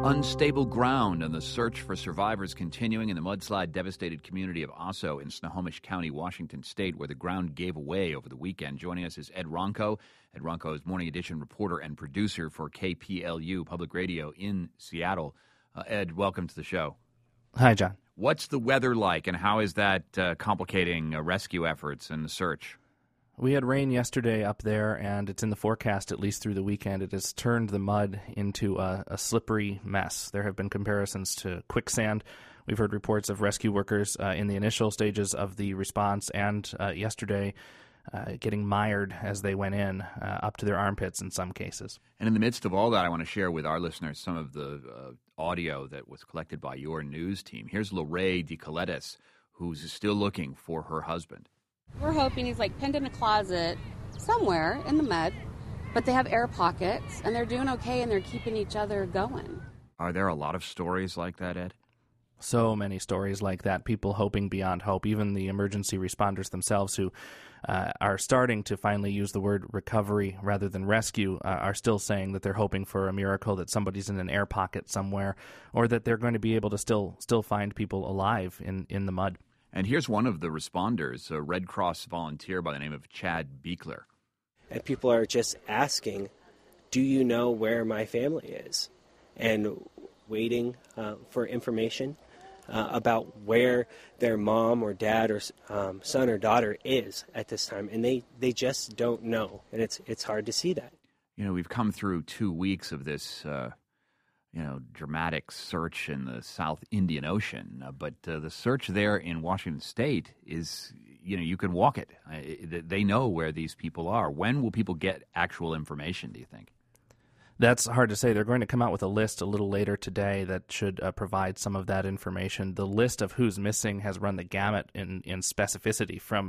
Unstable ground and the search for survivors continuing in the mudslide-devastated community of Osso in Snohomish County, Washington State, where the ground gave away over the weekend. Joining us is Ed Ronco. Ed Ronco is Morning Edition reporter and producer for KPLU Public Radio in Seattle. Ed, welcome to the show. Hi, John. What's the weather like, and how is that complicating rescue efforts and the search? We had rain yesterday up there, and it's in the forecast at least through the weekend. It has turned the mud into a slippery mess. There have been comparisons to quicksand. We've heard reports of rescue workers in the initial stages of the response and yesterday getting mired as they went in, up to their armpits in some cases. And in the midst of all that, I want to share with our listeners some of the audio that was collected by your news team. Here's Lorraine DeColetis, who's still looking for her husband. We're hoping he's pinned in a closet somewhere in the mud, but they have air pockets and they're doing okay and they're keeping each other going. Are there a lot of stories like that, Ed? So many stories like that, people hoping beyond hope, even the emergency responders themselves who are starting to finally use the word recovery rather than rescue, are still saying that they're hoping for a miracle, that somebody's in an air pocket somewhere, or that they're going to be able to still find people alive in the mud. And here's one of the responders, a Red Cross volunteer by the name of Chad Beekler. And people are just asking, do you know where my family is? And waiting for information about where their mom or dad or son or daughter is at this time. And they just don't know. And it's hard to see that. You know, we've come through 2 weeks of this dramatic search in the South Indian Ocean. But the search there in Washington State is, you can walk it. They know where these people are. When will people get actual information, do you think? That's hard to say. They're going to come out with a list a little later today that should provide some of that information. The list of who's missing has run the gamut in specificity from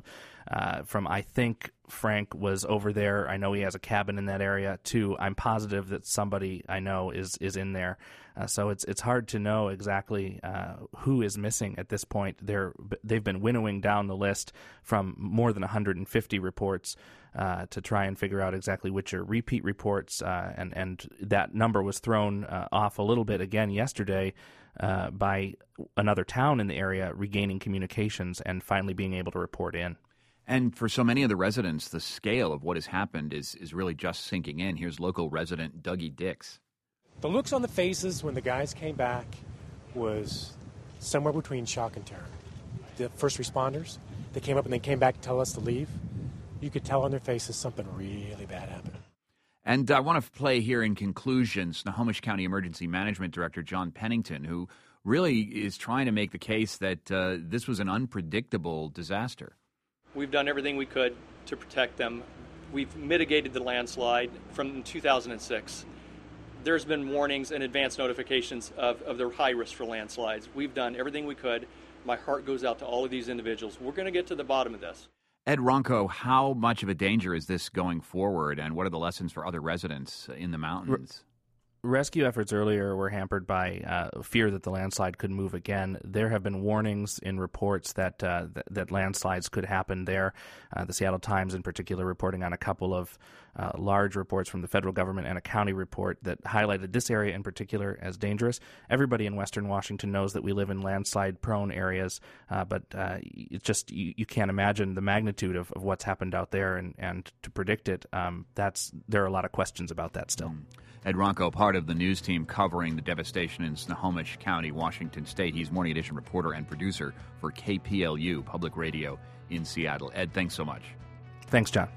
I think Frank was over there, I know he has a cabin in that area, to I'm positive that somebody I know is in there. So it's hard to know exactly who is missing at this point. They've been winnowing down the list from more than 150 reports to try and figure out exactly which are repeat reports, and that number was thrown off a little bit again yesterday by another town in the area regaining communications and finally being able to report in. And for so many of the residents, the scale of what has happened is really just sinking in. Here's local resident Dougie Dix. The looks on the faces when the guys came back was somewhere between shock and terror. The first responders, they came up and they came back to tell us to leave. You could tell on their faces something really bad happened. And I want to play here in conclusion Snohomish County Emergency Management Director John Pennington, who really is trying to make the case that this was an unpredictable disaster. We've done everything we could to protect them. We've mitigated the landslide from 2006. There's been warnings and advance notifications of the high risk for landslides. We've done everything we could. My heart goes out to all of these individuals. We're going to get to the bottom of this. Ed Ronco, how much of a danger is this going forward, and what are the lessons for other residents in the mountains? Rescue efforts earlier were hampered by fear that the landslide could move again. There have been warnings in reports that landslides could happen there. The Seattle Times, in particular, reporting on a couple of large reports from the federal government and a county report that highlighted this area in particular as dangerous. Everybody in Western Washington knows that we live in landslide-prone areas, but it's just you can't imagine the magnitude of what's happened out there, and to predict it, there are a lot of questions about that still. Ed Ronco, part of the news team covering the devastation in Snohomish County, Washington State. He's Morning Edition reporter and producer for KPLU Public Radio in Seattle. Ed, thanks so much. Thanks, John.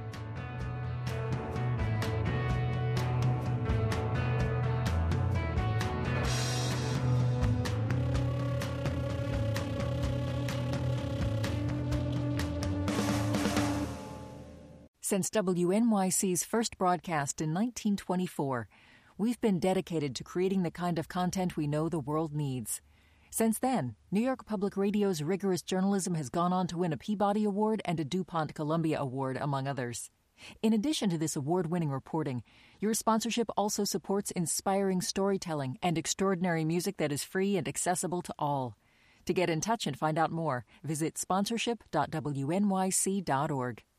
Since WNYC's first broadcast in 1924, we've been dedicated to creating the kind of content we know the world needs. Since then, New York Public Radio's rigorous journalism has gone on to win a Peabody Award and a DuPont Columbia Award, among others. In addition to this award-winning reporting, your sponsorship also supports inspiring storytelling and extraordinary music that is free and accessible to all. To get in touch and find out more, visit sponsorship.wnyc.org.